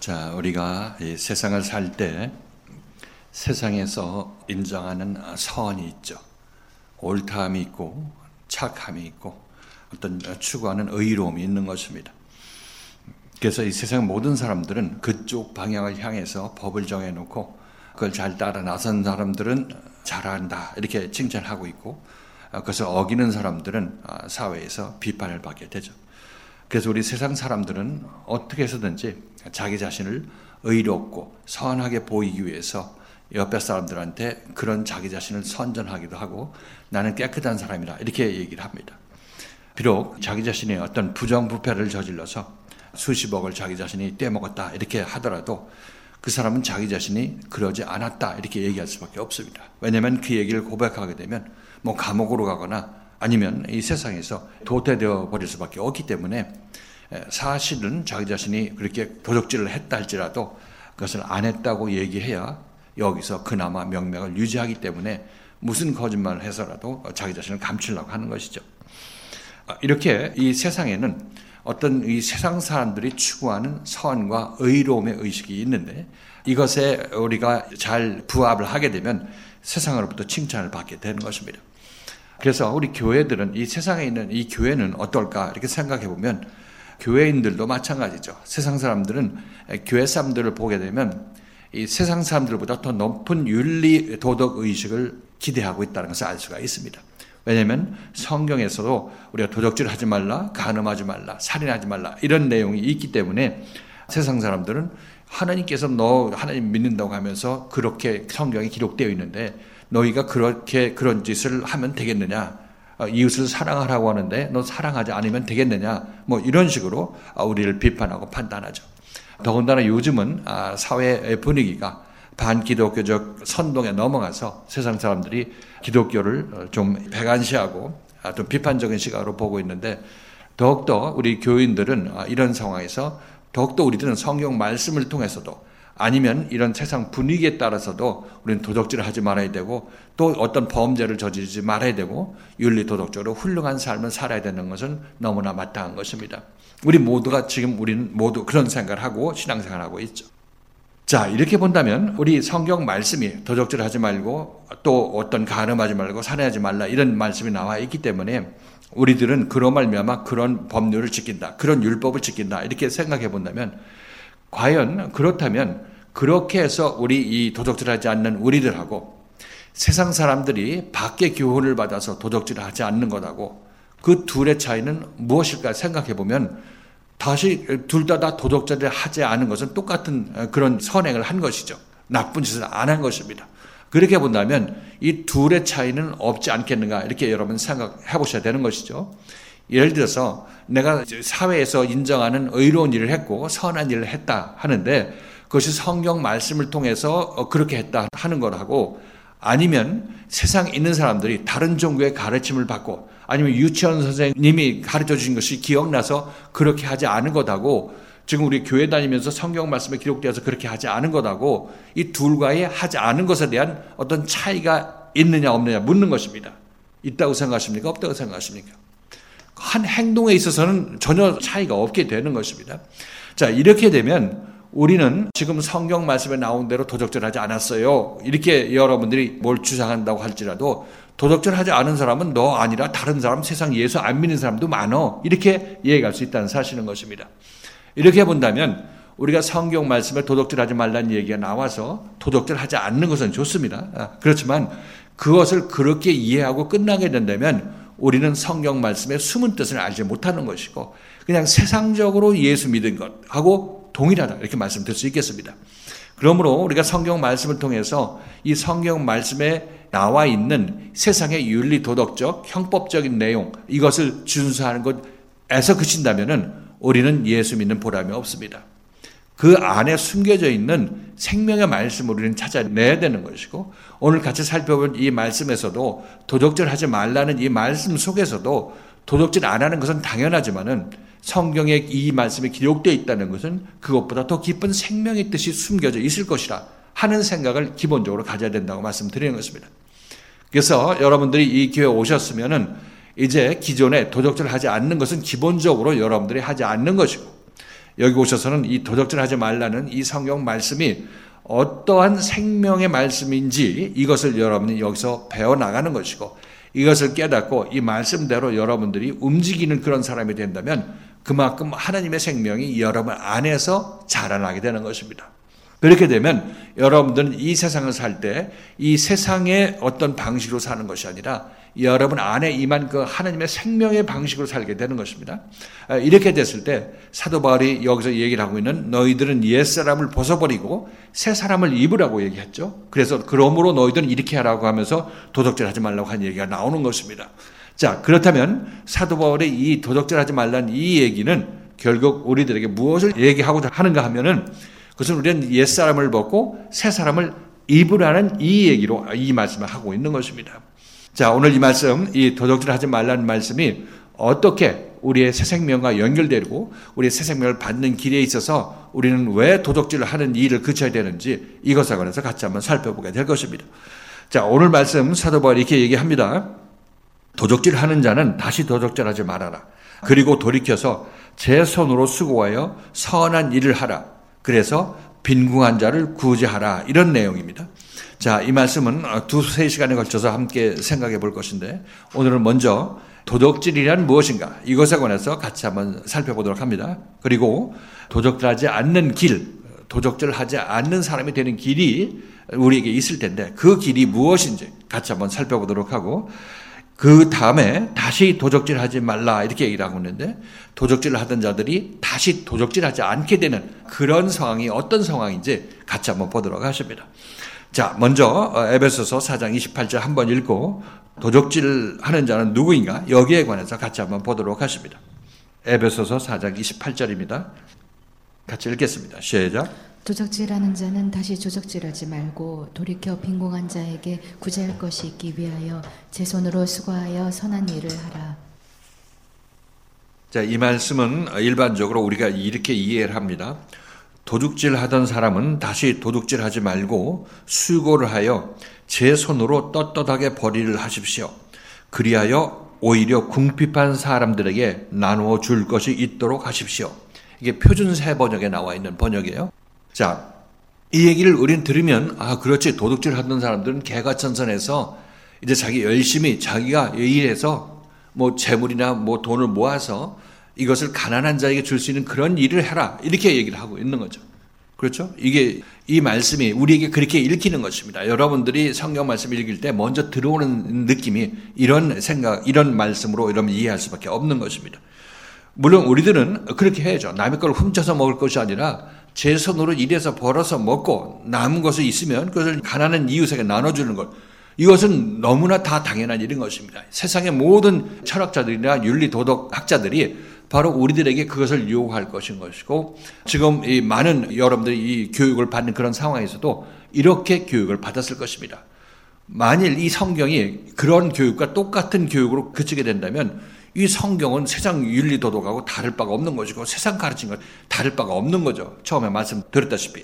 자, 우리가 이 세상을 살 때 세상에서 인정하는 선이 있죠. 옳다함이 있고 착함이 있고 어떤 추구하는 의로움이 있는 것입니다. 그래서 이 세상 모든 사람들은 그쪽 방향을 향해서 법을 정해놓고 그걸 잘 따라 나선 사람들은 잘한다 이렇게 칭찬하고 있고, 그것을 어기는 사람들은 사회에서 비판을 받게 되죠. 그래서 우리 세상 사람들은 어떻게 해서든지 자기 자신을 의롭고 선하게 보이기 위해서 옆에 사람들한테 그런 자기 자신을 선전하기도 하고 나는 깨끗한 사람이다 이렇게 얘기를 합니다. 비록 자기 자신이 어떤 부정부패를 저질러서 수십억을 자기 자신이 떼먹었다 이렇게 하더라도 그 사람은 자기 자신이 그러지 않았다 이렇게 얘기할 수밖에 없습니다. 왜냐하면 그 얘기를 고백하게 되면 뭐 감옥으로 가거나 아니면 이 세상에서 도태되어 버릴 수밖에 없기 때문에 사실은 자기 자신이 그렇게 도적질을 했다 할지라도 그것을 안 했다고 얘기해야 여기서 그나마 명맥을 유지하기 때문에 무슨 거짓말을 해서라도 자기 자신을 감추려고 하는 것이죠. 이렇게 이 세상에는 어떤 이 세상 사람들이 추구하는 선과 의로움의 의식이 있는데 이것에 우리가 잘 부합을 하게 되면 세상으로부터 칭찬을 받게 되는 것입니다. 그래서 우리 교회들은 이 세상에 있는 이 교회는 어떨까 이렇게 생각해 보면 교회인들도 마찬가지죠. 세상 사람들은 교회 사람들을 보게 되면 이 세상 사람들보다 더 높은 윤리 도덕 의식을 기대하고 있다는 것을 알 수가 있습니다. 왜냐하면 성경에서도 우리가 도적질하지 말라, 간음하지 말라, 살인하지 말라 이런 내용이 있기 때문에 세상 사람들은 하나님께서 너 하나님 믿는다고 하면서 그렇게 성경에 기록되어 있는데 너희가 그렇게 그런 짓을 하면 되겠느냐, 이웃을 사랑하라고 하는데 너 사랑하지 않으면 되겠느냐, 뭐 이런 식으로 우리를 비판하고 판단하죠. 더군다나 요즘은 사회의 분위기가 반기독교적 선동에 넘어가서 세상 사람들이 기독교를 좀 배관시하고 좀 비판적인 시각으로 보고 있는데 더욱더 우리 교인들은 이런 상황에서 더욱더 우리들은 성경 말씀을 통해서도 아니면 이런 세상 분위기에 따라서도 우리는 도적질을 하지 말아야 되고 또 어떤 범죄를 저지르지 말아야 되고 윤리도덕적으로 훌륭한 삶을 살아야 되는 것은 너무나 마땅한 것입니다. 우리는 모두 그런 생각을 하고 신앙생활을 하고 있죠. 자, 이렇게 본다면 우리 성경 말씀이 도적질하지 말고 또 어떤 간음하지 말고 살인하지 말라 이런 말씀이 나와 있기 때문에 우리들은 그로 말미암아 그런 법률을 지킨다, 그런 율법을 지킨다 이렇게 생각해 본다면 과연 그렇다면 그렇게 해서 우리 이 도적질하지 않는 우리들하고 세상 사람들이 밖에 교훈을 받아서 도적질을 하지 않는 것하고 그 둘의 차이는 무엇일까 생각해 보면 다시 둘 다 도적질을 하지 않은 것은 똑같은 그런 선행을 한 것이죠. 나쁜 짓을 안 한 것입니다. 그렇게 본다면 이 둘의 차이는 없지 않겠는가 이렇게 여러분 생각해 보셔야 되는 것이죠. 예를 들어서 내가 사회에서 인정하는 의로운 일을 했고 선한 일을 했다 하는데 그것이 성경 말씀을 통해서 그렇게 했다 하는 거라고, 아니면 세상에 있는 사람들이 다른 종교의 가르침을 받고 아니면 유치원 선생님이 가르쳐 주신 것이 기억나서 그렇게 하지 않은 것하고 지금 우리 교회 다니면서 성경 말씀에 기록되어서 그렇게 하지 않은 것하고 이 둘과의 하지 않은 것에 대한 어떤 차이가 있느냐 없느냐 묻는 것입니다. 있다고 생각하십니까? 없다고 생각하십니까? 한 행동에 있어서는 전혀 차이가 없게 되는 것입니다. 자, 이렇게 되면 우리는 지금 성경 말씀에 나온 대로 도적질하지 않았어요 이렇게 여러분들이 뭘 주장한다고 할지라도 도적질하지 않은 사람은 너 아니라 다른 사람, 세상 예수 안 믿는 사람도 많어 이렇게 얘기할 수 있다는 사실인 것입니다. 이렇게 본다면 우리가 성경 말씀에 도적질하지 말라는 얘기가 나와서 도적질하지 않는 것은 좋습니다. 그렇지만 그것을 그렇게 이해하고 끝나게 된다면 우리는 성경 말씀의 숨은 뜻을 알지 못하는 것이고 그냥 세상적으로 예수 믿은 것하고 동일하다 이렇게 말씀드릴 수 있겠습니다. 그러므로 우리가 성경 말씀을 통해서 이 성경 말씀에 나와 있는 세상의 윤리 도덕적 형법적인 내용 이것을 준수하는 것에서 그친다면은 우리는 예수 믿는 보람이 없습니다. 그 안에 숨겨져 있는 생명의 말씀을 우리는 찾아내야 되는 것이고 오늘 같이 살펴본 이 말씀에서도 도적질하지 말라는 이 말씀 속에서도 도적질 안 하는 것은 당연하지만은 성경에 이 말씀이 기록되어 있다는 것은 그것보다 더 깊은 생명의 뜻이 숨겨져 있을 것이라 하는 생각을 기본적으로 가져야 된다고 말씀드리는 것입니다. 그래서 여러분들이 이 교회에 오셨으면은 이제 기존에 도적질하지 않는 것은 기본적으로 여러분들이 하지 않는 것이고 여기 오셔서는 이 도적질하지 말라는 이 성경 말씀이 어떠한 생명의 말씀인지 이것을 여러분이 여기서 배워나가는 것이고, 이것을 깨닫고 이 말씀대로 여러분들이 움직이는 그런 사람이 된다면 그만큼 하나님의 생명이 여러분 안에서 자라나게 되는 것입니다. 그렇게 되면 여러분들은 이 세상을 살 때 이 세상의 어떤 방식으로 사는 것이 아니라 여러분 안에 임한 그 하나님의 생명의 방식으로 살게 되는 것입니다. 이렇게 됐을 때 사도 바울이 여기서 얘기를 하고 있는 너희들은 옛사람을 벗어버리고 새 사람을 입으라고 얘기했죠. 그래서 그러므로 너희들은 이렇게 하라고 하면서 도적질하지 말라고 한 얘기가 나오는 것입니다. 자, 그렇다면 사도 바울의 이 도적질하지 말라는 이 얘기는 결국 우리들에게 무엇을 얘기하고자 하는가 하면은 그것은 우리는 옛사람을 벗고 새 사람을 입으라는 이 얘기로 이 말씀을 하고 있는 것입니다. 자, 오늘 이 말씀, 이 도적질하지 말라는 말씀이 어떻게 우리의 새 생명과 연결되고 우리의 새 생명을 받는 길에 있어서 우리는 왜 도적질을 하는 일을 그쳐야 되는지 이것에 관해서 같이 한번 살펴보게 될 것입니다. 자, 오늘 말씀 사도 바울이 이렇게 얘기합니다. 도적질하는 자는 다시 도적질하지 말아라. 그리고 돌이켜서 제 손으로 수고하여 선한 일을 하라. 그래서 빈궁한 자를 구제하라. 이런 내용입니다. 자, 이 말씀은 두세 시간에 걸쳐서 함께 생각해 볼 것인데 오늘은 먼저 도적질이란 무엇인가 이것에 관해서 같이 한번 살펴보도록 합니다. 그리고 도적질하지 않는 길, 도적질하지 않는 사람이 되는 길이 우리에게 있을 텐데 그 길이 무엇인지 같이 한번 살펴보도록 하고 그 다음에 다시 도적질하지 말라 이렇게 얘기를 하고 있는데 도적질을 하던 자들이 다시 도적질하지 않게 되는 그런 상황이 어떤 상황인지 같이 한번 보도록 하십니다. 자, 먼저 에베소서 4장 28절 한번 읽고 도적질하는 자는 누구인가 여기에 관해서 같이 한번 보도록 하십니다. 에베소서 4장 28절입니다. 같이 읽겠습니다. 시작. 도적질하는 자는 다시 도적질하지 말고 돌이켜 빈궁한 자에게 구제할 것이 있기 위하여 제 손으로 수고하여 선한 일을 하라. 자, 이 말씀은 일반적으로 우리가 이렇게 이해를 합니다. 도둑질하던 사람은 다시 도둑질하지 말고 수고를 하여 제 손으로 떳떳하게 벌이를 하십시오. 그리하여 오히려 궁핍한 사람들에게 나누어 줄 것이 있도록 하십시오. 이게 표준세 번역에 나와 있는 번역이에요. 자, 이 얘기를 우리는 들으면 그렇지, 도둑질하던 사람들은 개가천선해서 이제 자기 열심히 자기가 일해서 뭐 재물이나 뭐 돈을 모아서 이것을 가난한 자에게 줄 수 있는 그런 일을 해라 이렇게 얘기를 하고 있는 거죠. 그렇죠? 이게 이 말씀이 우리에게 그렇게 읽히는 것입니다. 여러분들이 성경 말씀 읽을 때 먼저 들어오는 느낌이 이런 생각, 이런 말씀으로 이러면 이해할 수밖에 없는 것입니다. 물론 우리들은 그렇게 해야죠. 남의 걸 훔쳐서 먹을 것이 아니라 제 손으로 일해서 벌어서 먹고 남은 것이 있으면 그것을 가난한 이웃에게 나눠주는 것. 이것은 너무나 다 당연한 일인 것입니다. 세상의 모든 철학자들이나 윤리도덕학자들이 바로 우리들에게 그것을 요구할 것인 것이고 지금 이 많은 여러분들이 이 교육을 받는 그런 상황에서도 이렇게 교육을 받았을 것입니다. 만일 이 성경이 그런 교육과 똑같은 교육으로 그치게 된다면 이 성경은 세상 윤리도덕하고 다를 바가 없는 것이고 세상 가르치는 것 다를 바가 없는 거죠. 처음에 말씀드렸다시피.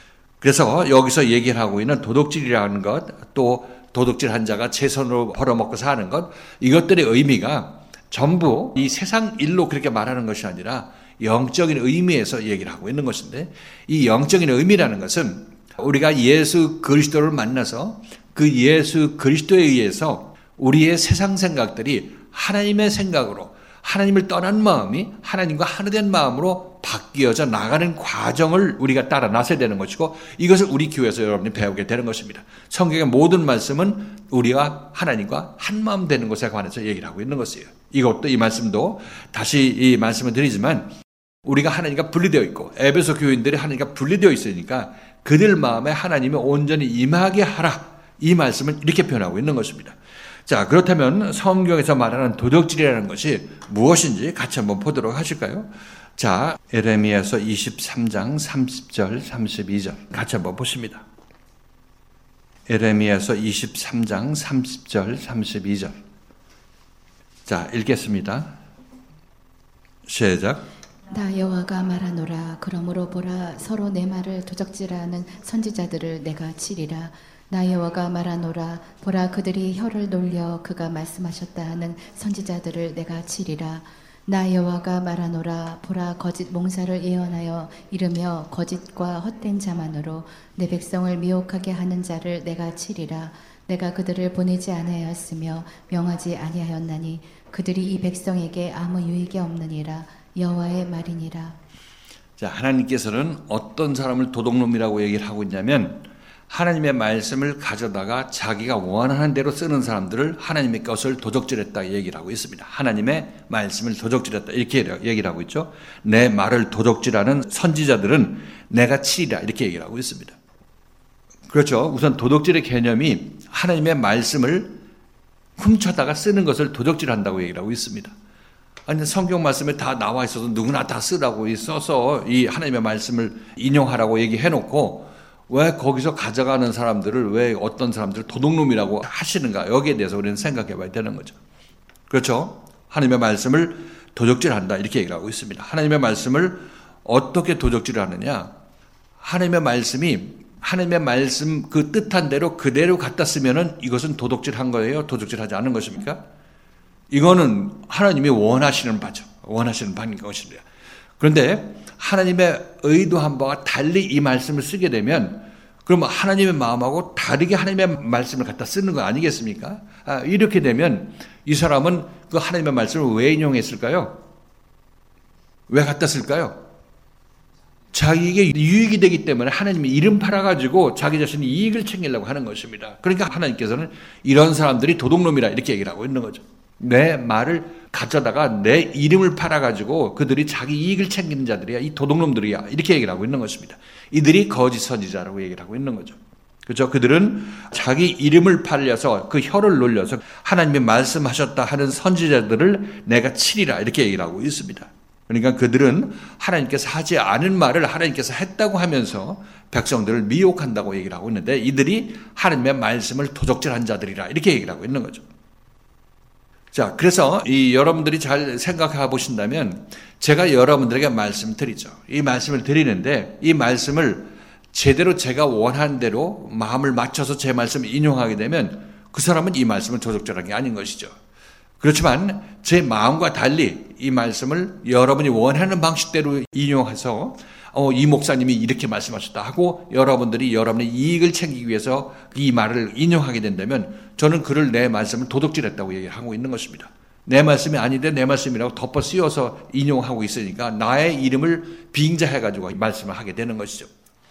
그래서 여기서 얘기를 하고 있는 도둑질이라는 것, 또 도둑질한 자가 제 손으로 벌어먹고 사는 것, 이것들의 의미가 전부 이 세상 일로 그렇게 말하는 것이 아니라 영적인 의미에서 얘기를 하고 있는 것인데 이 영적인 의미라는 것은 우리가 예수 그리스도를 만나서 그 예수 그리스도에 의해서 우리의 세상 생각들이 하나님의 생각으로 하나님을 떠난 마음이 하나님과 하나 된 마음으로 바뀌어져 나가는 과정을 우리가 따라 나서야 되는 것이고 이것을 우리 교회에서 여러분이 배우게 되는 것입니다. 성경의 모든 말씀은 우리와 하나님과 한 마음 되는 것에 관해서 얘기를 하고 있는 것이에요. 이것도 이 말씀도 다시 이 말씀을 드리지만 우리가 하나님과 분리되어 있고 에베소 교인들이 하나님과 분리되어 있으니까 그들 마음에 하나님이 온전히 임하게 하라. 이 말씀을 이렇게 표현하고 있는 것입니다. 자, 그렇다면 성경에서 말하는 도둑질이라는 것이 무엇인지 같이 한번 보도록 하실까요? 자, 에레미야서 23장 30절 32절 같이 한번 보십니다. 에레미야서 23장 30절 32절 자, 읽겠습니다. 시작. 나 여호와가 말하노라. 그러므로 보라, 서로 내 말을 도적질하는 선지자들을 내가 치리라. 나 여호와가 말하노라. 보라, 그들이 혀를 놀려 그가 말씀하셨다 하는 선지자들을 내가 치리라. 나 여호와가 말하노라. 보라, 거짓 몽사를 예언하여 이르며 거짓과 헛된 자만으로 내 백성을 미혹하게 하는 자를 내가 치리라. 내가 그들을 보내지 아니하였으며 명하지 아니하였나니 그들이 이 백성에게 아무 유익이 없느니라. 여호와의 말이니라. 자, 하나님께서는 어떤 사람을 도둑놈이라고 얘기를 하고 있냐면 하나님의 말씀을 가져다가 자기가 원하는 대로 쓰는 사람들을 하나님의 것을 도적질했다 얘기를 하고 있습니다. 하나님의 말씀을 도적질했다 이렇게 얘기를 하고 있죠. 내 말을 도적질하는 선지자들은 내가 치리라 이렇게 얘기를 하고 있습니다. 그렇죠. 우선 도적질의 개념이 하나님의 말씀을 훔쳐다가 쓰는 것을 도적질한다고 얘기를 하고 있습니다. 아니, 성경 말씀에 다 나와 있어서 누구나 다 쓰라고 써서 이 하나님의 말씀을 인용하라고 얘기해놓고 왜 거기서 가져가는 사람들을 왜 어떤 사람들을 도둑놈이라고 하시는가 여기에 대해서 우리는 생각해 봐야 되는 거죠. 그렇죠. 하나님의 말씀을 도적질한다 이렇게 얘기를 하고 있습니다. 하나님의 말씀을 어떻게 도적질을 하느냐. 하나님의 말씀 그 뜻한 대로 그대로 갖다 쓰면은 이것은 도둑질한 거예요? 도둑질하지 않은 것입니까? 이거는 하나님이 원하시는 바죠. 원하시는 바인 것입니다. 그런데 하나님의 의도한 바와 달리 이 말씀을 쓰게 되면 그러면 하나님의 마음하고 다르게 하나님의 말씀을 갖다 쓰는 거 아니겠습니까? 이렇게 되면 이 사람은 그 하나님의 말씀을 왜 인용했을까요? 왜 갖다 쓸까요? 자기에게 유익이 되기 때문에 하나님이 이름 팔아가지고 자기 자신이 이익을 챙기려고 하는 것입니다. 그러니까 하나님께서는 이런 사람들이 도둑놈이라 이렇게 얘기를 하고 있는 거죠. 내 말을 가져다가 내 이름을 팔아가지고 그들이 자기 이익을 챙기는 자들이야. 이 도둑놈들이야. 이렇게 얘기를 하고 있는 것입니다. 이들이 거짓 선지자라고 얘기를 하고 있는 거죠. 그렇죠? 그들은 자기 이름을 팔려서 그 혀를 놀려서 하나님이 말씀하셨다 하는 선지자들을 내가 치리라 이렇게 얘기를 하고 있습니다. 그러니까 그들은 하나님께서 하지 않은 말을 하나님께서 했다고 하면서 백성들을 미혹한다고 얘기를 하고 있는데 이들이 하나님의 말씀을 도적질한 자들이라 이렇게 얘기를 하고 있는 거죠. 자, 그래서 여러분들이 잘 생각해 보신다면 제가 여러분들에게 말씀드리죠. 이 말씀을 드리는데 이 말씀을 제대로 제가 원하는 대로 마음을 맞춰서 제 말씀을 인용하게 되면 그 사람은 이 말씀을 도적질한 게 아닌 것이죠. 그렇지만 제 마음과 달리 이 말씀을 여러분이 원하는 방식대로 인용해서 이 목사님이 이렇게 말씀하셨다 하고 여러분들이 여러분의 이익을 챙기기 위해서 이 말을 인용하게 된다면 저는 그를 내 말씀을 도둑질했다고 얘기하고 있는 것입니다. 내 말씀이 아닌데 내 말씀이라고 덮어 씌워서 인용하고 있으니까 나의 이름을 빙자해가지고 말씀을 하게 되는 것이죠.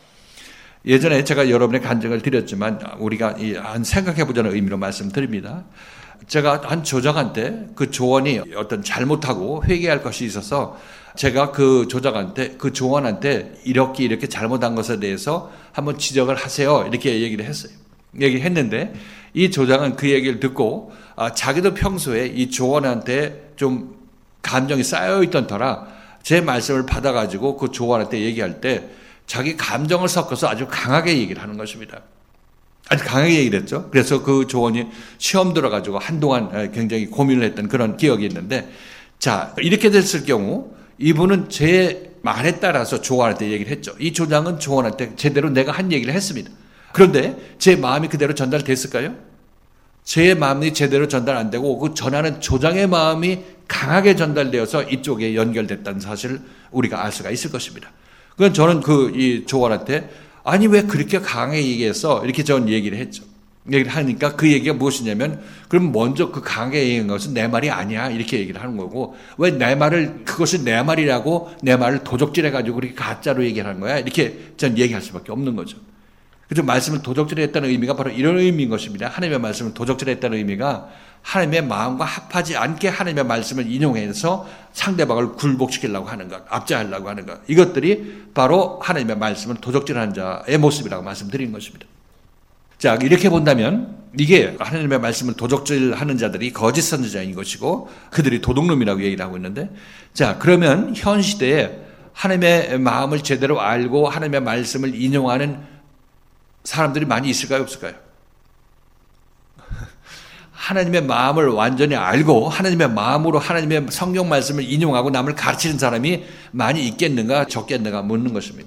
예전에 제가 여러분의 간증을 드렸지만 우리가 생각해보자는 의미로 말씀드립니다. 제가 한 조장한테 그 조원이 어떤 잘못하고 회개할 것이 있어서 제가 그 조장한테 그 조원한테 이렇게 잘못한 것에 대해서 한번 지적을 하세요 이렇게 얘기를 했어요. 얘기했는데 이 조장은 그 얘기를 듣고 자기도 평소에 이 조원한테 좀 감정이 쌓여있던 터라 제 말씀을 받아가지고 그 조원한테 얘기할 때 자기 감정을 섞어서 아주 강하게 얘기를 하는 것입니다. 아주 강하게 얘기를 했죠. 그래서 그 조원이 시험 들어가지고 한동안 굉장히 고민을 했던 그런 기억이 있는데 자, 이렇게 됐을 경우 이분은 제 말에 따라서 조원한테 얘기를 했죠. 이 조장은 조원한테 제대로 내가 한 얘기를 했습니다. 그런데 제 마음이 그대로 전달됐을까요? 제 마음이 제대로 전달 안 되고 그 전하는 조장의 마음이 강하게 전달되어서 이쪽에 연결됐다는 사실을 우리가 알 수가 있을 것입니다. 그건 저는 이 조원한테 아니 왜 그렇게 강하게 얘기했어? 이렇게 저는 얘기를 했죠. 얘기를 하니까 그 얘기가 무엇이냐면 그럼 먼저 그 강하게 얘기한 것은 내 말이 아니야 이렇게 얘기를 하는 거고 왜 내 말을 그것이 내 말이라고 내 말을 도적질해가지고 그렇게 가짜로 얘기를 하는 거야 이렇게 저는 얘기할 수밖에 없는 거죠. 그래서 말씀을 도적질했다는 의미가 바로 이런 의미인 것입니다. 하나님의 말씀을 도적질했다는 의미가 하나님의 마음과 합하지 않게 하나님의 말씀을 인용해서 상대방을 굴복시키려고 하는 것, 압제하려고 하는 것 이것들이 바로 하나님의 말씀을 도적질하는 자의 모습이라고 말씀드린 것입니다. 자, 이렇게 본다면 이게 하나님의 말씀을 도적질하는 자들이 거짓 선지자인 것이고 그들이 도둑놈이라고 얘기를 하고 있는데 자, 그러면 현 시대에 하나님의 마음을 제대로 알고 하나님의 말씀을 인용하는 사람들이 많이 있을까요? 없을까요? 하나님의 마음을 완전히 알고 하나님의 마음으로 하나님의 성경 말씀을 인용하고 남을 가르치는 사람이 많이 있겠는가 적겠는가 묻는 것입니다.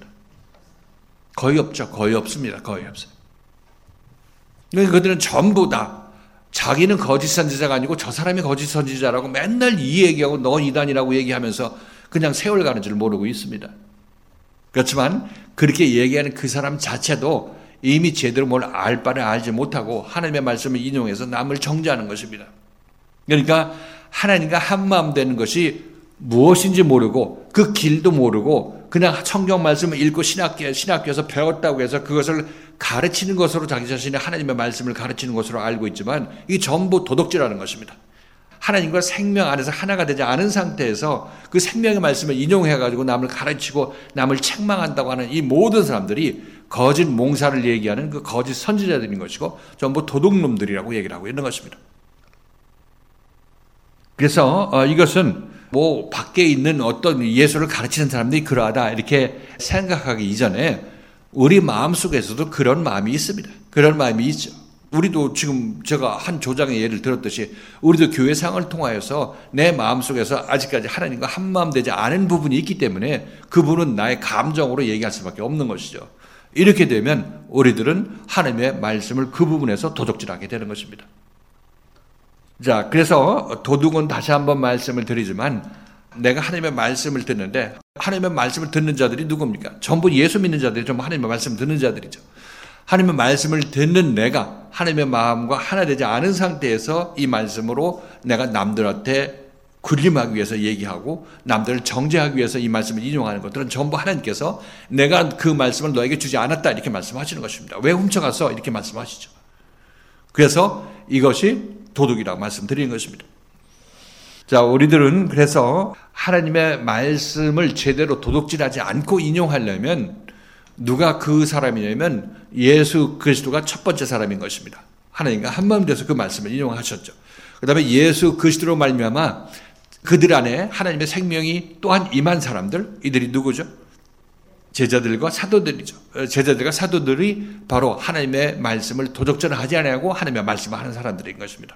거의 없죠. 거의 없습니다. 거의 없어요. 그들은 전부 다 자기는 거짓 선지자가 아니고 저 사람이 거짓 선지자라고 맨날 이 얘기하고 너 이단이라고 얘기하면서 그냥 세월 가는 줄 모르고 있습니다. 그렇지만 그렇게 얘기하는 그 사람 자체도 이미 제대로 뭘 알 바를 알지 못하고 하나님의 말씀을 인용해서 남을 정죄하는 것입니다. 그러니까 하나님과 한마음 되는 것이 무엇인지 모르고 그 길도 모르고 그냥 성경 말씀을 읽고 신학교에서 배웠다고 해서 그것을 가르치는 것으로 자기 자신이 하나님의 말씀을 가르치는 것으로 알고 있지만 이게 전부 도덕질하는 것입니다. 하나님과 생명 안에서 하나가 되지 않은 상태에서 그 생명의 말씀을 인용해가지고 남을 가르치고 남을 책망한다고 하는 이 모든 사람들이 거짓 몽사를 얘기하는 그 거짓 선지자들인 것이고 전부 도둑놈들이라고 얘기를 하고 있는 것입니다. 그래서 이것은 뭐 밖에 있는 어떤 예수를 가르치는 사람들이 그러하다 이렇게 생각하기 이전에 우리 마음속에서도 그런 마음이 있습니다. 그런 마음이 있죠. 우리도 지금 제가 한 조장의 예를 들었듯이 우리도 교회 상을 통하여서 내 마음속에서 아직까지 하나님과 한마음 되지 않은 부분이 있기 때문에 그분은 나의 감정으로 얘기할 수밖에 없는 것이죠. 이렇게 되면 우리들은 하나님의 말씀을 그 부분에서 도적질하게 되는 것입니다. 자, 그래서 도둑은 다시 한번 말씀을 드리지만 내가 하나님의 말씀을 듣는데 하나님의 말씀을 듣는 자들이 누굽니까? 전부 예수 믿는 자들이 전부 하나님의 말씀을 듣는 자들이죠. 하나님의 말씀을 듣는 내가 하나님의 마음과 하나 되지 않은 상태에서 이 말씀으로 내가 남들한테 군림하기 위해서 얘기하고 남들을 정죄하기 위해서 이 말씀을 인용하는 것들은 전부 하나님께서 내가 그 말씀을 너에게 주지 않았다 이렇게 말씀하시는 것입니다. 왜 훔쳐갔어? 이렇게 말씀하시죠. 그래서 이것이 도둑이라고 말씀드리는 것입니다. 자, 우리들은 그래서 하나님의 말씀을 제대로 도둑질하지 않고 인용하려면 누가 그 사람이냐면 예수 그리스도가 첫 번째 사람인 것입니다. 하나님과 한마음 돼서 그 말씀을 인용하셨죠. 그 다음에 예수 그리스도로 말미암아 그들 안에 하나님의 생명이 또한 임한 사람들, 이들이 누구죠? 제자들과 사도들이죠. 제자들과 사도들이 바로 하나님의 말씀을 도적질하지 않고 하나님의 말씀을 하는 사람들인 것입니다.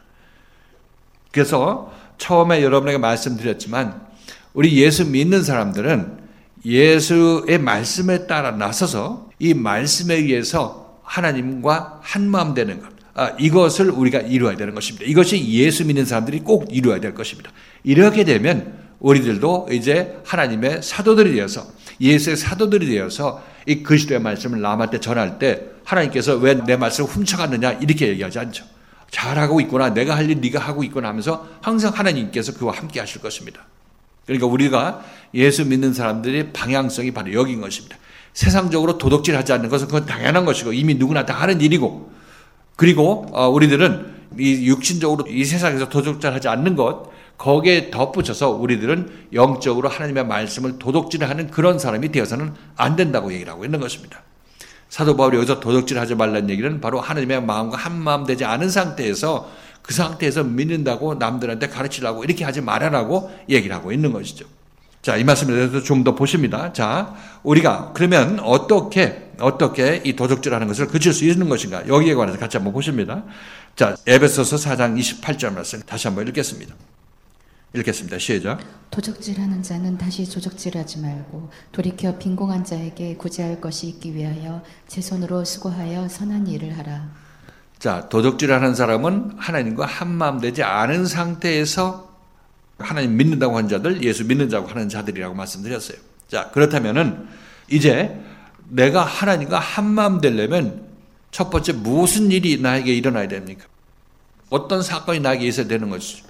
그래서 처음에 여러분에게 말씀드렸지만 우리 예수 믿는 사람들은 예수의 말씀에 따라 나서서 이 말씀에 의해서 하나님과 한마음 되는 것, 이것을 우리가 이루어야 되는 것입니다. 이것이 예수 믿는 사람들이 꼭 이루어야 될 것입니다. 이렇게 되면 우리들도 이제 하나님의 사도들이 되어서 예수의 사도들이 되어서 이 그리스도의 말씀을 남한테 전할 때 하나님께서 왜 내 말씀을 훔쳐갔느냐 이렇게 얘기하지 않죠. 잘하고 있구나, 내가 할 일 네가 하고 있구나 하면서 항상 하나님께서 그와 함께 하실 것입니다. 그러니까 우리가 예수 믿는 사람들의 방향성이 바로 여기인 것입니다. 세상적으로 도덕질하지 않는 것은 그건 당연한 것이고 이미 누구나 다 하는 일이고, 그리고 우리들은 이 육신적으로 이 세상에서 도덕질하지 않는 것, 거기에 덧붙여서 우리들은 영적으로 하나님의 말씀을 도덕질하는 그런 사람이 되어서는 안 된다고 얘기를 하고 있는 것입니다. 사도 바울이 여기서 도덕질하지 말라는 얘기는 바로 하나님의 마음과 한마음 되지 않은 상태에서 그 상태에서 믿는다고 남들한테 가르치려고 이렇게 하지 말아라고 얘기를 하고 있는 것이죠. 자, 이 말씀에 대해서 좀 더 보십니다. 자, 우리가 그러면 어떻게 이 도적질하는 것을 그칠 수 있는 것인가? 여기에 관해서 같이 한번 보십니다. 자, 에베소서 4장 28절 말씀 다시 한번 읽겠습니다. 시작. 도적질하는 자는 다시 도적질하지 말고 돌이켜 빈공한 자에게 구제할 것이 있기 위하여 제 손으로 수고하여 선한 일을 하라. 자, 도적질하는 사람은 하나님과 한마음 되지 않은 상태에서 하나님 믿는다고 하는 자들, 예수 믿는다고 하는 자들이라고 말씀드렸어요. 자, 그렇다면은 이제 내가 하나님과 한마음 되려면 첫 번째 무슨 일이 나에게 일어나야 됩니까? 어떤 사건이 나에게 있어야 되는 것이죠?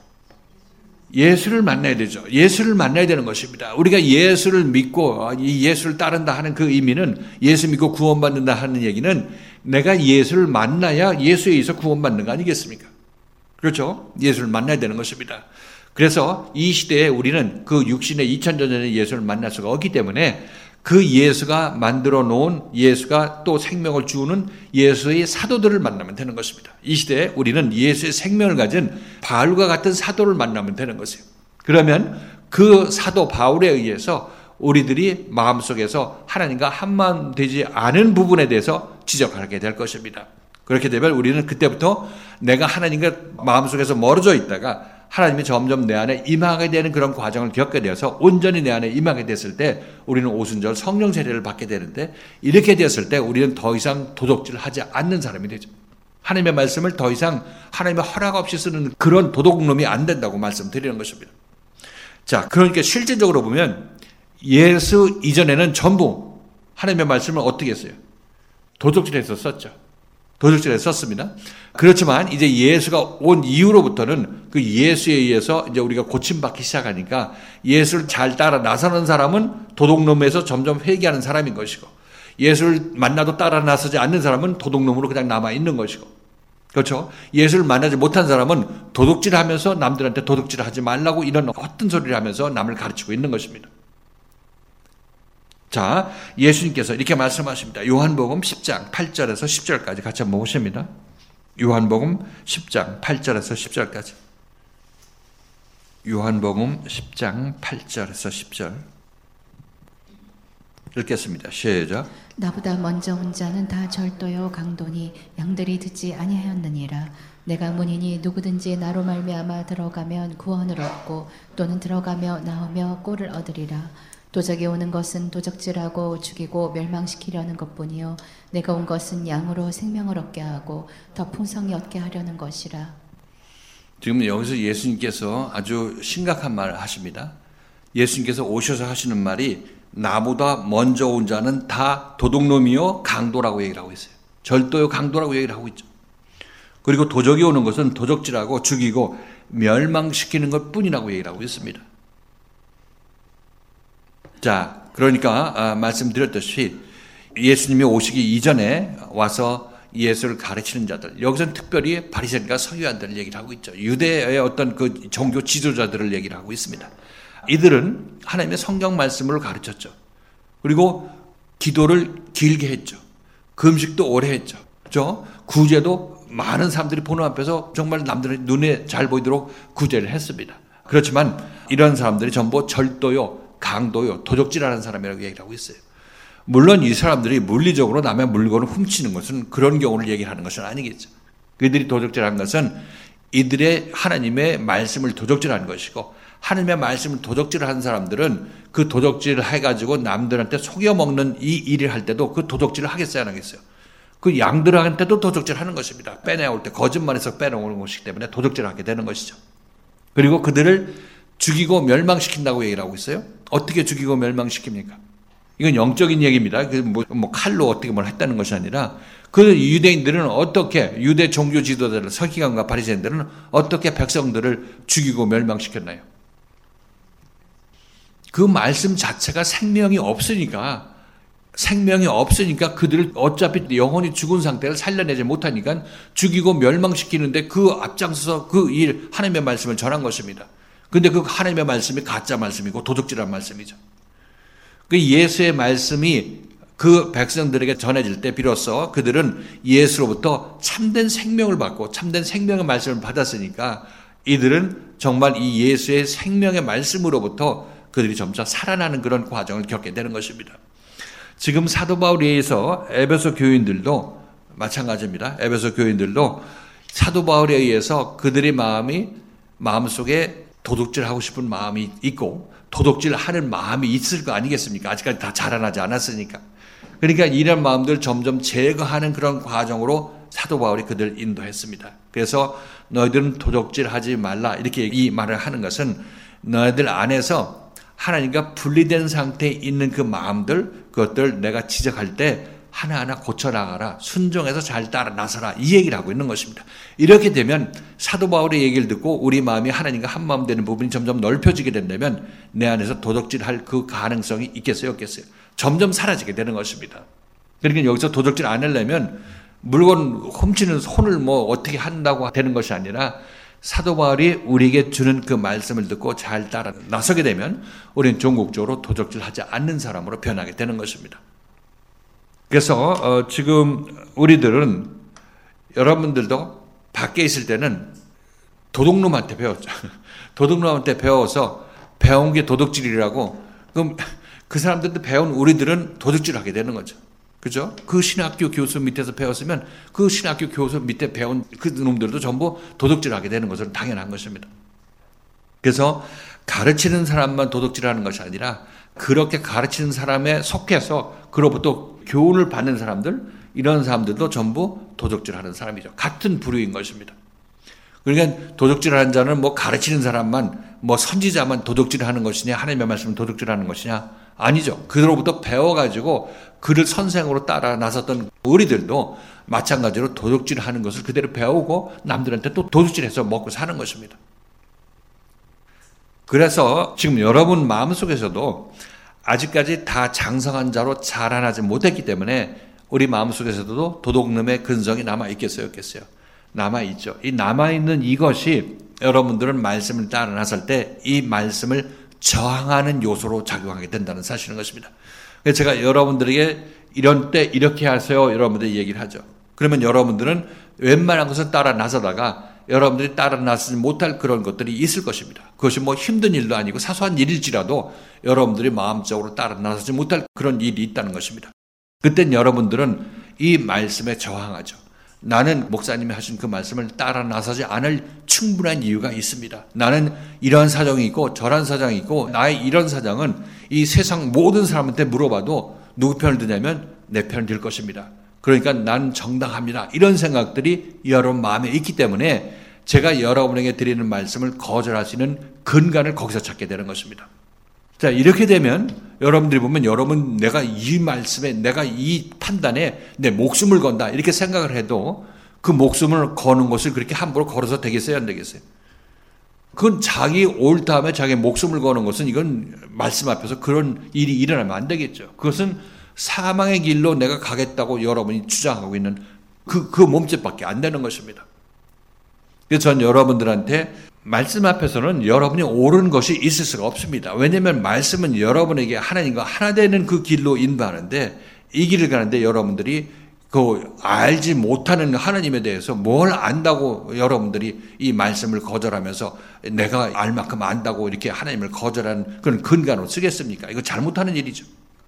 예수를 만나야 되죠. 예수를 만나야 되는 것입니다. 우리가 예수를 믿고 이 예수를 따른다 하는 그 의미는, 예수 믿고 구원받는다 하는 얘기는 내가 예수를 만나야 예수에 의해서 구원받는 거 아니겠습니까? 그렇죠? 예수를 만나야 되는 것입니다. 그래서 이 시대에 우리는 그 육신의 2000년 전의 예수를 만날 수가 없기 때문에 그 예수가 만들어 놓은, 예수가 또 생명을 주는 예수의 사도들을 만나면 되는 것입니다. 이 시대에 우리는 예수의 생명을 가진 바울과 같은 사도를 만나면 되는 것이에요. 그러면 그 사도 바울에 의해서 우리들이 마음속에서 하나님과 한마음 되지 않은 부분에 대해서 지적하게 될 것입니다. 그렇게 되면 우리는 그때부터 내가 하나님과 마음속에서 멀어져 있다가 하나님이 점점 내 안에 임하게 되는 그런 과정을 겪게 되어서 온전히 내 안에 임하게 됐을 때 우리는 오순절 성령 세례를 받게 되는데, 이렇게 되었을 때 우리는 더 이상 도덕질을 하지 않는 사람이 되죠. 하나님의 말씀을 더 이상 하나님의 허락 없이 쓰는 그런 도둑놈이 안 된다고 말씀드리는 것입니다. 자, 그러니까 실질적으로 보면 예수 이전에는 전부 하나님의 말씀을 어떻게 했어요? 도둑질해서 썼죠. 도둑질해서 썼습니다. 그렇지만 이제 예수가 온 이후로부터는 그 예수에 의해서 이제 우리가 고침받기 시작하니까 예수를 잘 따라 나서는 사람은 도둑놈에서 점점 회개하는 사람인 것이고, 예수를 만나도 따라 나서지 않는 사람은 도둑놈으로 그냥 남아 있는 것이고, 그렇죠? 예수를 만나지 못한 사람은 도둑질하면서 남들한테 도둑질하지 말라고 이런 헛된 소리를 하면서 남을 가르치고 있는 것입니다. 자, 예수님께서 이렇게 말씀하십니다. 요한복음 10장 8절에서 10절까지 같이 한번 보십니다. 요한복음 10장 8절에서 10절까지. 요한복음 10장 8절에서 10절 읽겠습니다. 시작. 나보다 먼저 온 자는 다 절도요 강도니 양들이 듣지 아니하였느니라. 내가 문이니 누구든지 나로 말미암아 들어가면 구원을 얻고 또는 들어가며 나오며 꼴을 얻으리라. 도적이 오는 것은 도적질하고 죽이고 멸망시키려는 것뿐이요 내가 온 것은 양으로 생명을 얻게 하고 더 풍성히 얻게 하려는 것이라. 지금 여기서 예수님께서 아주 심각한 말을 하십니다. 예수님께서 오셔서 하시는 말이 나보다 먼저 온 자는 다 도둑놈이요 강도라고 얘기를 하고 있어요. 절도요 강도라고 얘기를 하고 있죠. 그리고 도적이 오는 것은 도적질하고 죽이고 멸망시키는 것뿐이라고 얘기를 하고 있습니다. 자, 그러니까 말씀드렸듯이 예수님이 오시기 이전에 와서 예수를 가르치는 자들, 여기서는 특별히 바리새인과 서기관들을 얘기를 하고 있죠. 유대의 어떤 그 종교 지도자들을 얘기를 하고 있습니다. 이들은 하나님의 성경 말씀을 가르쳤죠. 그리고 기도를 길게 했죠. 금식도 오래 했죠. 그렇죠? 구제도 많은 사람들이 보는 앞에서 정말 남들의 눈에 잘 보이도록 구제를 했습니다. 그렇지만 이런 사람들이 전부 절도요, 강도요, 도적질하는 사람이라고 얘기를 하고 있어요. 물론 이 사람들이 물리적으로 남의 물건을 훔치는 것은 그런 경우를 얘기하는 것은 아니겠죠. 그들이 도적질하는 것은 이들의 하나님의 말씀을 도적질하는 것이고, 하나님의 말씀을 도적질하는 사람들은 그 도적질을 해가지고 남들한테 속여먹는 이 일을 할 때도 그 도적질을 하겠어요, 안 하겠어요? 그 양들한테도 도적질하는 것입니다. 빼내올 때 거짓말해서 빼내오는 것이기 때문에 도적질을 하게 되는 것이죠. 그리고 그들을 죽이고 멸망시킨다고 얘기를 하고 있어요. 어떻게 죽이고 멸망시킵니까? 이건 영적인 얘기입니다. 뭐 칼로 어떻게 뭘 했다는 것이 아니라 그 유대인들은 어떻게, 유대 종교 지도자들, 서기관과 바리새인들은 어떻게 백성들을 죽이고 멸망시켰나요? 그 말씀 자체가 생명이 없으니까 그들을 어차피 영혼이 죽은 상태를 살려내지 못하니까 죽이고 멸망시키는데 그 앞장서서 그 일, 하나님의 말씀을 전한 것입니다. 근데 그 하나님의 말씀이 가짜 말씀이고 도둑질한 말씀이죠. 그 예수의 말씀이 그 백성들에게 전해질 때 비로소 그들은 예수로부터 참된 생명을 받고 참된 생명의 말씀을 받았으니까 이들은 정말 이 예수의 생명의 말씀으로부터 그들이 점차 살아나는 그런 과정을 겪게 되는 것입니다. 지금 사도 바울에 의해서 에베소 교인들도 마찬가지입니다. 에베소 교인들도 사도 바울에 의해서 그들의 마음속에 도둑질하고 싶은 마음이 있고 도둑질하는 마음이 있을 거 아니겠습니까? 아직까지 다 자라나지 않았으니까. 그러니까 이런 마음들 점점 제거하는 그런 과정으로 사도 바울이 그들을 인도했습니다. 그래서 너희들은 도둑질하지 말라 이렇게 이 말을 하는 것은 너희들 안에서 하나님과 분리된 상태에 있는 그 마음들, 그것들 내가 지적할 때 하나하나 고쳐나가라, 순종해서 잘 따라 나서라, 이 얘기를 하고 있는 것입니다. 이렇게 되면 사도 바울의 얘기를 듣고 우리 마음이 하나님과 한 마음 되는 부분이 점점 넓혀지게 된다면 내 안에서 도둑질할 그 가능성이 있겠어요, 없겠어요? 점점 사라지게 되는 것입니다. 그러니까 여기서 도둑질 안 하려면 물건 훔치는 손을 뭐 어떻게 한다고 되는 것이 아니라 사도 바울이 우리에게 주는 그 말씀을 듣고 잘 따라 나서게 되면 우리는 종국적으로 도둑질하지 않는 사람으로 변하게 되는 것입니다. 그래서 지금 우리들은, 여러분들도 밖에 있을 때는 도둑놈한테 배웠죠. 도둑놈한테 배워서 배운 게 도둑질이라고, 그럼 그 사람들도 배운 우리들은 도둑질하게 되는 거죠. 그죠? 그 신학교 교수 밑에서 배웠으면 그 신학교 교수 밑에 배운 그 놈들도 전부 도둑질하게 되는 것은 당연한 것입니다. 그래서 가르치는 사람만 도둑질하는 것이 아니라 그렇게 가르치는 사람에 속해서 그로부터 교훈을 받는 사람들, 이런 사람들도 전부 도적질하는 사람이죠. 같은 부류인 것입니다. 그러니까 도적질하는 자는 뭐 가르치는 사람만, 뭐 선지자만 도적질하는 것이냐, 하나님의 말씀을 도적질하는 것이냐? 아니죠. 그로부터 배워가지고 그를 선생으로 따라 나섰던 우리들도 마찬가지로 도둑질하는 것을 그대로 배우고 남들한테 또 도둑질해서 먹고 사는 것입니다. 그래서 지금 여러분 마음속에서도 아직까지 다 장성한 자로 자라나지 못했기 때문에 우리 마음속에서도 도둑놈의 근성이 남아있겠어요? 없겠어요? 남아있죠. 이 남아있는 이것이 여러분들은 말씀을 따라 나설 때 이 말씀을 저항하는 요소로 작용하게 된다는 사실인 것입니다. 그래서 제가 여러분들에게 이런 때 이렇게 하세요. 여러분들이 얘기를 하죠. 그러면 여러분들은 웬만한 것은 따라 나서다가 여러분들이 따라 나서지 못할 그런 것들이 있을 것입니다. 그것이 뭐 힘든 일도 아니고 사소한 일일지라도 여러분들이 마음적으로 따라 나서지 못할 그런 일이 있다는 것입니다. 그땐 여러분들은 이 말씀에 저항하죠. 나는 목사님이 하신 그 말씀을 따라 나서지 않을 충분한 이유가 있습니다. 나는 이러한 사정이 있고 저런 사정이 있고 나의 이런 사정은 이 세상 모든 사람한테 물어봐도 누구 편을 드냐면 내 편을 들 것입니다. 그러니까 난 정당합니다. 이런 생각들이 여러분 마음에 있기 때문에 제가 여러분에게 드리는 말씀을 거절하시는 근간을 거기서 찾게 되는 것입니다. 자, 이렇게 되면 여러분들이 보면 여러분 내가 이 말씀에 내가 이 판단에 내 목숨을 건다 이렇게 생각을 해도 그 목숨을 거는 것을 그렇게 함부로 걸어서 되겠어요? 안 되겠어요? 그건 자기 옳다함에 자기 목숨을 거는 것은 이건 말씀 앞에서 그런 일이 일어나면 안 되겠죠. 그것은 사망의 길로 내가 가겠다고 여러분이 주장하고 있는 그 몸짓밖에 안 되는 것입니다. 그래서 전 여러분들한테 말씀 앞에서는 여러분이 옳은 것이 있을 수가 없습니다. 왜냐하면 말씀은 여러분에게 하나님과 하나 되는 그 길로 인도하는데 이 길을 가는데 여러분들이 그 알지 못하는 하나님에 대해서 뭘 안다고 여러분들이 이 말씀을 거절하면서 내가 알 만큼 안다고 이렇게 하나님을 거절하는 그런 근간으로 쓰겠습니까? 이거 잘못하는 일이죠.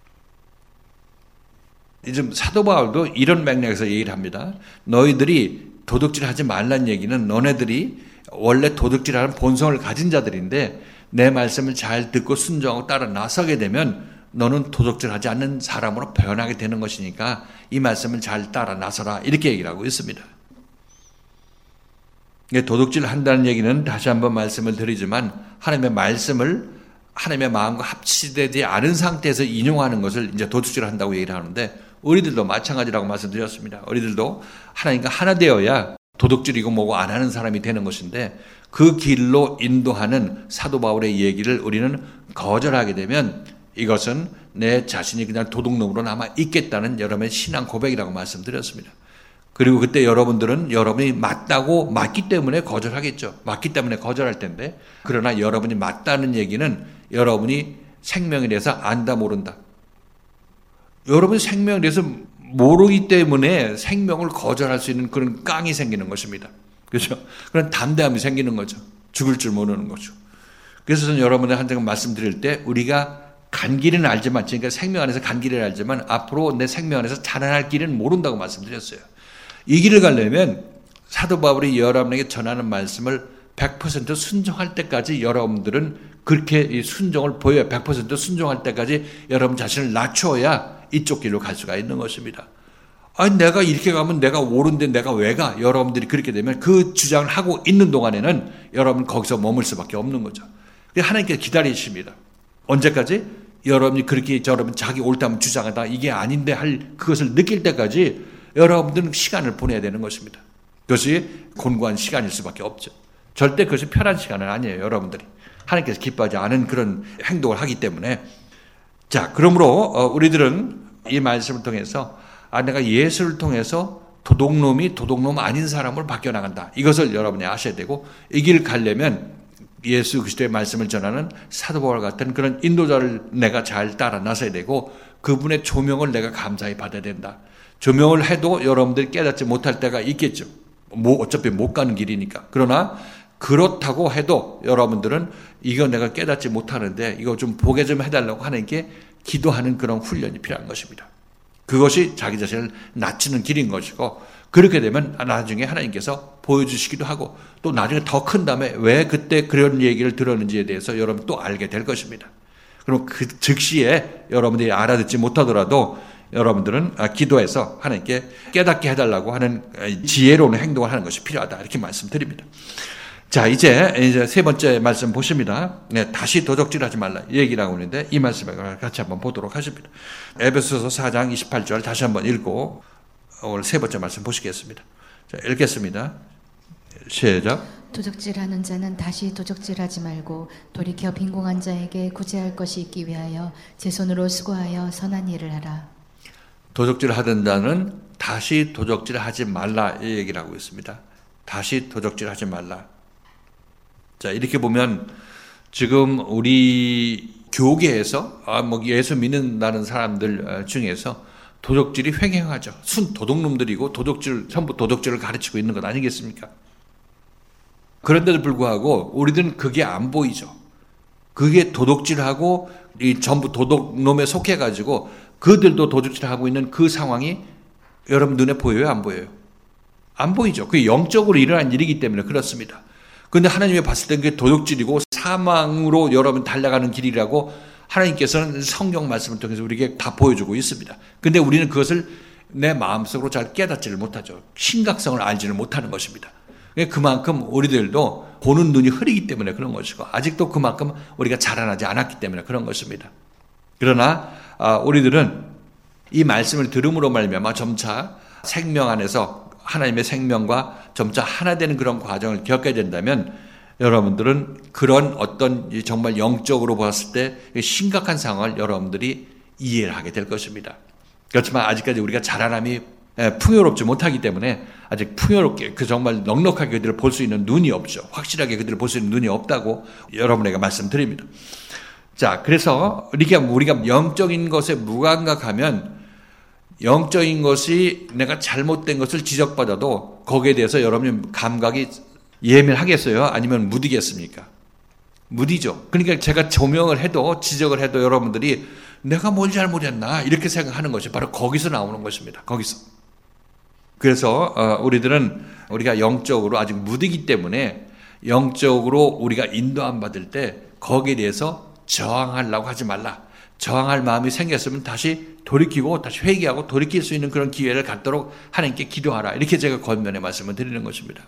지금 사도 바울도 이런 맥락에서 얘기를 합니다. 너희들이 도둑질하지 말란 얘기는 너네들이 원래 도둑질하는 본성을 가진 자들인데 내 말씀을 잘 듣고 순종하고 따라 나서게 되면 너는 도둑질하지 않는 사람으로 변하게 되는 것이니까 이 말씀을 잘 따라 나서라 이렇게 얘기를 하고 있습니다. 도둑질한다는 얘기는 다시 한번 말씀을 드리지만 하나님의 말씀을 하나님의 마음과 합치되지 않은 상태에서 인용하는 것을 이제 도둑질한다고 얘기를 하는데 우리들도 마찬가지라고 말씀드렸습니다. 우리들도 하나님과 하나 되어야 도둑질이고 뭐고 안 하는 사람이 되는 것인데 그 길로 인도하는 사도 바울의 얘기를 우리는 거절하게 되면 이것은 내 자신이 그냥 도둑놈으로 남아 있겠다는 여러분의 신앙 고백이라고 말씀드렸습니다. 그리고 그때 여러분들은 여러분이 맞기 때문에 거절하겠죠. 맞기 때문에 거절할 텐데 그러나 여러분이 맞다는 얘기는 여러분이 생명에 대해서 안다 모른다. 여러분이 생명에 대해서 모르기 때문에 생명을 거절할 수 있는 그런 깡이 생기는 것입니다. 그렇죠? 그런 담대함이 생기는 거죠. 죽을 줄 모르는 거죠. 그래서 저는 여러분한테 말씀드릴 때 우리가 간 길은 알지만, 그러니까 생명 안에서 간 길을 알지만 앞으로 내 생명 안에서 자라날 길은 모른다고 말씀드렸어요. 이 길을 가려면 사도 바울이 여러분에게 전하는 말씀을 100% 순종할 때까지 여러분들은 그렇게 순종을 보여요. 100% 순종할 때까지 여러분 자신을 낮춰야 이쪽 길로 갈 수가 있는 것입니다. 아니 내가 이렇게 가면 내가 옳은데 내가 왜 가? 여러분들이 그렇게 되면 그 주장을 하고 있는 동안에는 여러분 거기서 머물 수밖에 없는 거죠. 하나님께서 기다리십니다. 언제까지? 여러분이 그렇게 여러분 자기 옳다면 주장하다 이게 아닌데 할 그것을 느낄 때까지 여러분들은 시간을 보내야 되는 것입니다. 그것이 곤고한 시간일 수밖에 없죠. 절대 그것이 편한 시간은 아니에요. 여러분들이 하나님께서 기뻐하지 않은 그런 행동을 하기 때문에. 자, 그러므로 우리들은 이 말씀을 통해서 내가 예수를 통해서 도둑놈 아닌 사람으로 바뀌어 나간다. 이것을 여러분이 아셔야 되고 이 길 가려면 예수 그리스도의 말씀을 전하는 사도 바울 같은 그런 인도자를 내가 잘 따라 나서야 되고 그분의 조명을 내가 감사히 받아야 된다. 조명을 해도 여러분들이 깨닫지 못할 때가 있겠죠. 어차피 못 가는 길이니까. 그러나 그렇다고 해도 여러분들은 이거 내가 깨닫지 못하는데 이거 좀 보게 좀 해달라고 하나님께 기도하는 그런 훈련이 필요한 것입니다. 그것이 자기 자신을 낮추는 길인 것이고 그렇게 되면 나중에 하나님께서 보여주시기도 하고 또 나중에 더 큰 다음에 왜 그때 그런 얘기를 들었는지에 대해서 여러분 또 알게 될 것입니다. 그럼 그 즉시에 여러분들이 알아듣지 못하더라도 여러분들은 기도해서 하나님께 깨닫게 해달라고 하는 지혜로운 행동을 하는 것이 필요하다. 이렇게 말씀드립니다. 자, 이제 세 번째 말씀 보십니다. 네, 다시 도적질하지 말라 이 얘기를 하고 있는데 이 말씀을 같이 한번 보도록 하십니다. 에베소서 4장 28절 다시 한번 읽고 오늘 세 번째 말씀 보시겠습니다. 자, 읽겠습니다. 시작. 도적질하는 자는 다시 도적질하지 말고 돌이켜 빈궁한 자에게 구제할 것이 있기 위하여 제 손으로 수고하여 선한 일을 하라. 도적질하던 자는 다시 도적질하지 말라 이 얘기를 하고 있습니다. 다시 도적질하지 말라. 자, 이렇게 보면 지금 우리 교계에서 예수 믿는다는 사람들 중에서 도적질이 횡행하죠. 순 도둑놈들이고 전부 도적질을 가르치고 있는 것 아니겠습니까? 그런데도 불구하고 우리들은 그게 안 보이죠. 그게 도둑질하고 전부 도둑놈에 속해가지고 그들도 도둑질하고 있는 그 상황이 여러분 눈에 보여요? 안 보여요? 안 보이죠. 그게 영적으로 일어난 일이기 때문에 그렇습니다. 그런데 하나님이 봤을 때 그게 도둑질이고 사망으로 여러분 달려가는 길이라고 하나님께서는 성경 말씀을 통해서 우리에게 다 보여주고 있습니다. 그런데 우리는 그것을 내 마음속으로 잘 깨닫지를 못하죠. 심각성을 알지를 못하는 것입니다. 그만큼 우리들도 보는 눈이 흐리기 때문에 그런 것이고 아직도 그만큼 우리가 자라나지 않았기 때문에 그런 것입니다. 그러나 우리들은 이 말씀을 들음으로 말미암아 점차 생명 안에서 하나님의 생명과 점차 하나 되는 그런 과정을 겪게 된다면 여러분들은 그런 어떤 정말 영적으로 봤을 때 심각한 상황을 여러분들이 이해를 하게 될 것입니다. 그렇지만 아직까지 우리가 자라남이 풍요롭지 못하기 때문에 아직 풍요롭게 정말 넉넉하게 그들을 볼 수 있는 눈이 없죠. 확실하게 그들을 볼 수 있는 눈이 없다고 여러분에게 말씀드립니다. 자, 그래서 우리가 영적인 것에 무감각하면 영적인 것이 내가 잘못된 것을 지적받아도 거기에 대해서 여러분이 감각이 예민하겠어요? 아니면 무디겠습니까? 무디죠. 그러니까 제가 조명을 해도 지적을 해도 여러분들이 내가 뭘 잘못했나 이렇게 생각하는 것이 바로 거기서 나오는 것입니다. 거기서. 그래서 우리가 영적으로 아직 무디기 때문에 영적으로 우리가 인도 안 받을 때 거기에 대해서 저항하려고 하지 말라. 저항할 마음이 생겼으면 다시 돌이키고 다시 회개하고 돌이킬 수 있는 그런 기회를 갖도록 하나님께 기도하라. 이렇게 제가 권면의 말씀을 드리는 것입니다.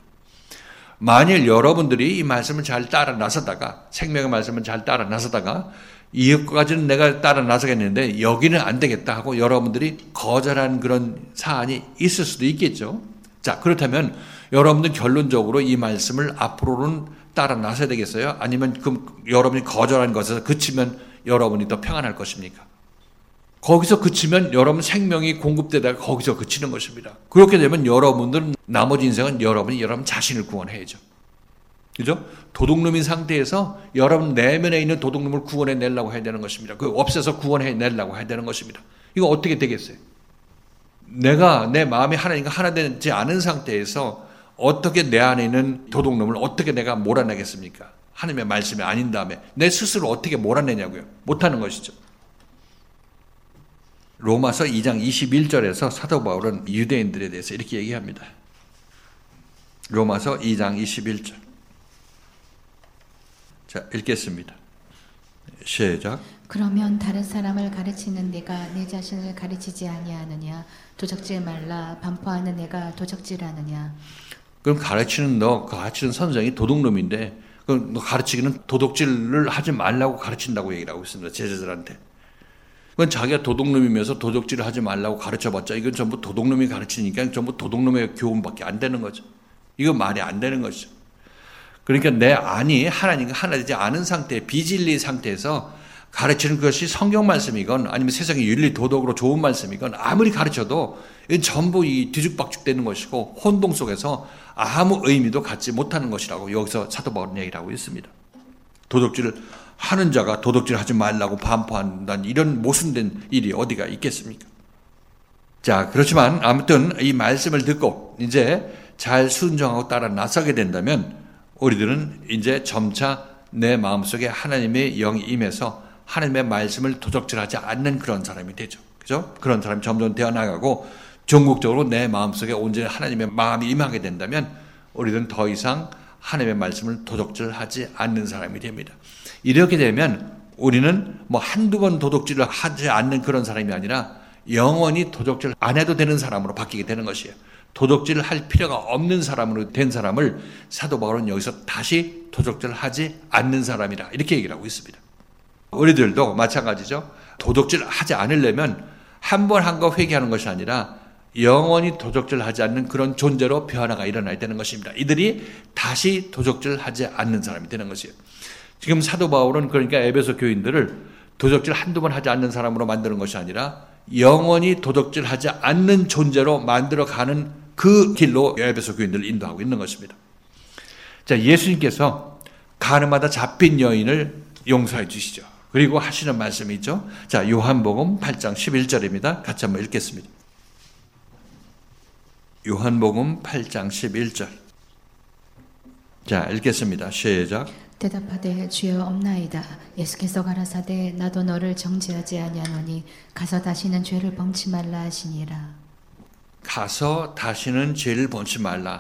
만일 여러분들이 이 말씀을 잘 따라 나서다가 생명의 말씀을 잘 따라 나서다가 이것까지는 내가 따라 나서겠는데 여기는 안 되겠다 하고 여러분들이 거절하는 그런 사안이 있을 수도 있겠죠. 자, 그렇다면 여러분들 결론적으로 이 말씀을 앞으로는 따라 나서야 되겠어요? 아니면 여러분이 거절한 것에서 그치면 여러분이 더 평안할 것입니까? 거기서 그치면 여러분 생명이 공급되다가 거기서 그치는 것입니다. 그렇게 되면 여러분들은 나머지 인생은 여러분 자신을 구원해야죠. 그죠? 도둑놈인 상태에서 여러분 내면에 있는 도둑놈을 구원해내려고 해야 되는 것입니다. 그 없애서 구원해내려고 해야 되는 것입니다. 이거 어떻게 되겠어요? 내가 내 마음이 하나님과 하나 되지 않은 상태에서 어떻게 내 안에 있는 도둑놈을 어떻게 내가 몰아내겠습니까? 하나님의 말씀이 아닌 다음에 내 스스로 어떻게 몰아내냐고요? 못하는 것이죠. 로마서 2장 21절에서 사도 바울은 유대인들에 대해서 이렇게 얘기합니다. 로마서 2장 21절. 자, 읽겠습니다. 시작. 그러면 다른 사람을 가르치는 내가 내 자신을 가르치지 아니하느냐? 도적질 말라. 반포하는 내가 도적질하느냐? 그럼 가르치는 선생이 도둑놈인데 그럼 너 가르치기는 도둑질을 하지 말라고 가르친다고 얘기를 하고 있습니다. 제자들한테. 그건 자기가 도둑놈이면서 도둑질을 하지 말라고 가르쳐봤자 이건 전부 도둑놈이 가르치니까 전부 도둑놈의 교훈밖에 안 되는 거죠. 이거 말이 안 되는 것이죠. 그러니까 내 안이 하나님과 하나 되지 않은 상태, 비진리 상태에서 가르치는 것이 성경 말씀이건 아니면 세상의 윤리 도덕으로 좋은 말씀이건 아무리 가르쳐도 이건 전부 뒤죽박죽 되는 것이고 혼동 속에서 아무 의미도 갖지 못하는 것이라고 여기서 사도 바울은 얘기를 하고 있습니다. 도둑질을 하는 자가 도둑질 하지 말라고 반포한다는 이런 모순된 일이 어디가 있겠습니까? 자, 그렇지만 아무튼 이 말씀을 듣고 이제 잘 순종하고 따라 나서게 된다면 우리들은 이제 점차 내 마음속에 하나님의 영이 임해서 하나님의 말씀을 도적질하지 않는 그런 사람이 되죠. 그죠? 그런 사람이 점점 되어나가고 전국적으로 내 마음속에 온전히 하나님의 마음이 임하게 된다면 우리는 더 이상 하나님의 말씀을 도적질하지 않는 사람이 됩니다. 이렇게 되면 우리는 한두 번 도둑질을 하지 않는 그런 사람이 아니라 영원히 도적질 안 해도 되는 사람으로 바뀌게 되는 것이에요. 도적질을 할 필요가 없는 사람으로 된 사람을 사도 바울은 여기서 다시 도적질을 하지 않는 사람이라 이렇게 얘기를 하고 있습니다. 우리들도 마찬가지죠. 도적질을 하지 않으려면 한 번 한 거 회개하는 것이 아니라 영원히 도적질을 하지 않는 그런 존재로 변화가 일어나야 되는 것입니다. 이들이 다시 도적질을 하지 않는 사람이 되는 것이에요. 지금 사도 바울은 그러니까 에베소 교인들을 도적질 한두 번 하지 않는 사람으로 만드는 것이 아니라 영원히 도적질 하지 않는 존재로 만들어가는 그 길로 에베소 교인들을 인도하고 있는 것입니다. 자, 예수님께서 가늠하다 잡힌 여인을 용서해 주시죠. 그리고 하시는 말씀이 있죠. 자, 요한복음 8장 11절입니다. 같이 한번 읽겠습니다. 요한복음 8장 11절. 자, 읽겠습니다. 시작. 대답하되 주여 없나이다. 예수께서 가라사대 나도 너를 정죄하지 아니하노니 가서 다시는 죄를 범치 말라 하시니라. 가서 다시는 죄를 범치 말라.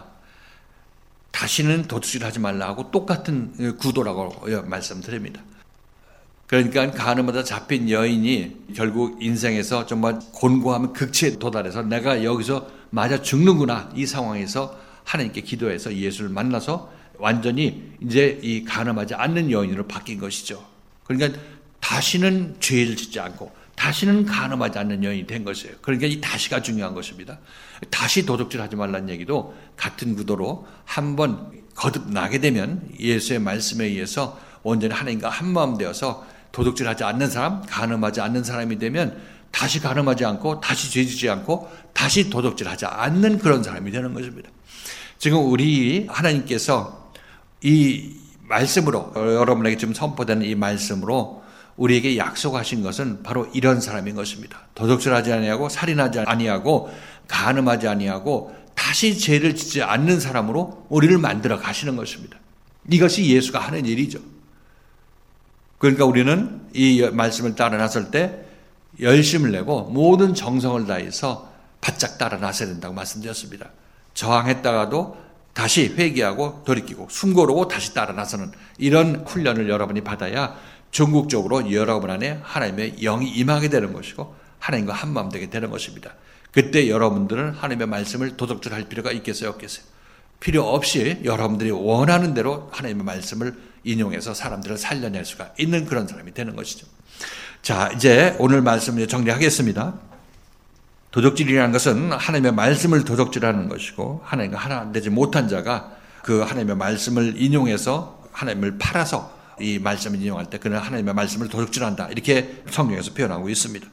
다시는 도둑질하지 말라 하고 똑같은 구도라고 말씀드립니다. 그러니까 가늠하다 잡힌 여인이 결국 인생에서 정말 곤고하면 극치에 도달해서 내가 여기서 맞아 죽는구나 이 상황에서 하나님께 기도해서 예수를 만나서 완전히 이제 이 가늠하지 않는 여인으로 바뀐 것이죠. 그러니까 다시는 죄를 짓지 않고 다시는 가늠하지 않는 여인이 된 것이에요. 그러니까 이 다시가 중요한 것입니다. 다시 도둑질하지 말라는 얘기도 같은 구도로 한번 거듭나게 되면 예수의 말씀에 의해서 온전히 하나님과 한마음 되어서 도둑질하지 않는 사람, 가늠하지 않는 사람이 되면 다시 가늠하지 않고 다시 죄짓지 않고 다시 도둑질하지 않는 그런 사람이 되는 것입니다. 지금 우리 하나님께서 이 말씀으로 여러분에게 지금 선포되는 이 말씀으로 우리에게 약속하신 것은 바로 이런 사람인 것입니다. 도둑질하지 아니하고 살인하지 아니하고 가늠하지 아니하고 다시 죄를 짓지 않는 사람으로 우리를 만들어 가시는 것입니다. 이것이 예수가 하는 일이죠. 그러니까 우리는 이 말씀을 따라 나설 때 열심을 내고 모든 정성을 다해서 바짝 따라 나서야 된다고 말씀드렸습니다. 저항했다가도 다시 회개하고 돌이키고 숨고르고 다시 따라 나서는 이런 훈련을 여러분이 받아야 전국적으로 여러분 안에 하나님의 영이 임하게 되는 것이고 하나님과 한마음 되게 되는 것입니다. 그때 여러분들은 하나님의 말씀을 도둑질할 필요가 있겠어요, 없겠어요? 필요 없이 여러분들이 원하는 대로 하나님의 말씀을 인용해서 사람들을 살려낼 수가 있는 그런 사람이 되는 것이죠. 자, 이제 오늘 말씀을 정리하겠습니다. 도둑질이라는 것은 하나님의 말씀을 도둑질하는 것이고 하나님과 하나 되지 못한 자가 그 하나님의 말씀을 인용해서 하나님을 팔아서 이 말씀을 인용할 때 그는 하나님의 말씀을 도둑질한다. 이렇게 성경에서 표현하고 있습니다.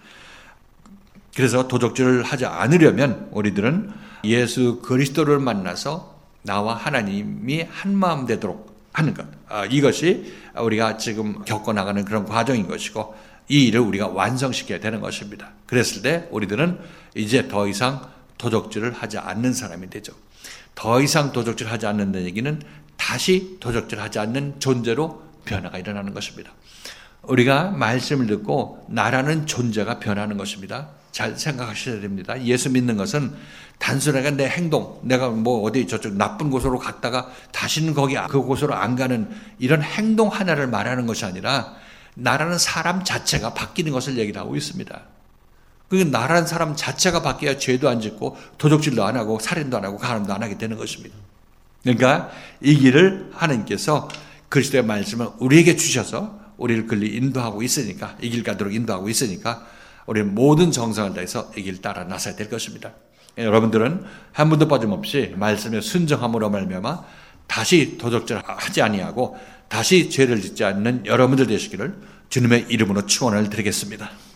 그래서 도둑질을 하지 않으려면 우리들은 예수 그리스도를 만나서 나와 하나님이 한마음 되도록 하는 것. 이것이 우리가 지금 겪어나가는 그런 과정인 것이고 이 일을 우리가 완성시켜야 되는 것입니다. 그랬을 때 우리들은 이제 더 이상 도둑질을 하지 않는 사람이 되죠. 더 이상 도둑질하지 않는다는 얘기는 다시 도둑질하지 않는 존재로 변화가 일어나는 것입니다. 우리가 말씀을 듣고 나라는 존재가 변하는 것입니다. 잘 생각하셔야 됩니다. 예수 믿는 것은 단순하게 내 행동, 내가 뭐 어디 저쪽 나쁜 곳으로 갔다가 다시는 거기 그곳으로 안 가는 이런 행동 하나를 말하는 것이 아니라 나라는 사람 자체가 바뀌는 것을 얘기를 하고 있습니다. 그러니까 나라는 사람 자체가 바뀌어야 죄도 안 짓고 도둑질도 안 하고 살인도 안 하고 간음도 안 하게 되는 것입니다. 그러니까 이 길을 하나님께서 그리스도의 말씀을 우리에게 주셔서 우리를 글리 인도하고 있으니까 이 길 가도록 인도하고 있으니까 우리는 모든 정성을 다해서 이 길 따라 나서야 될 것입니다. 여러분들은 한 번도 빠짐없이 말씀에 순종함으로 말미암아 다시 도둑질하지 아니하고 다시 죄를 짓지 않는 여러분들 되시기를 주님의 이름으로 축원을 드리겠습니다.